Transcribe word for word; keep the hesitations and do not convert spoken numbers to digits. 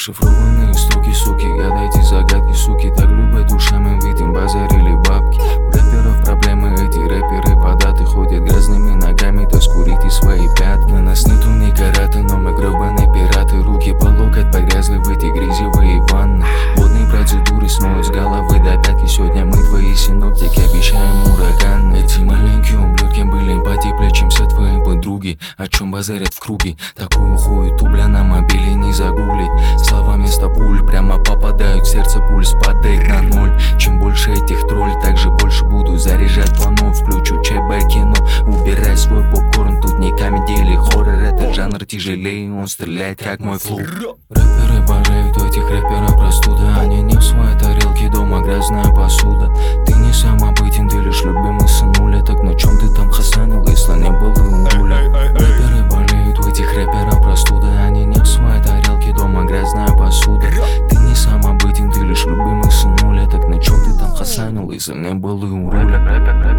Зашифрованные строки, суки, гадайте загадки, суки. Так любят ушами, ведь им базарили бабки. У рэперов проблемы, эти рэперы податы. Ходят грязными ногами, так скурите свои пятки. На нас нету ни карата, но мы гребаные пираты. Руки по локоть погрязли в эти грязевые ванны. Водные процедуры смоют с головы до пятки. Сегодня мы твои синоптики, обещаем ураган. Эти маленькие ублюдки были потеплее, чем все твои подруги. О чем базарят в круге? Такую хуету, бля, на мобиле не загуглить. Слова вместо пуль прямо попадают в сердце, пульс падает на ноль. Чем больше этих тролль, так же больше буду заряжать планов. Включу ЧБ кино, убирай свой попкорн. Тут не комедия или хоррор, это жанр тяжелее, он стреляет как мой флоу. Рэперы болеют, у этих рэперов простуда. Они не в своей тарелке, дома грязная посуда. Ты не самобытен, ты лишь любимый сынуля. Так на чем ты там хасанил, если не был и угуля? Рэперы болеют, у этих рэперов простуда. Они не в своей тарелке, дома грязная посуда. Ты не самобытен, ты лишь любимый сынуля. Так на чем ты там хасанил, если не был и у руля?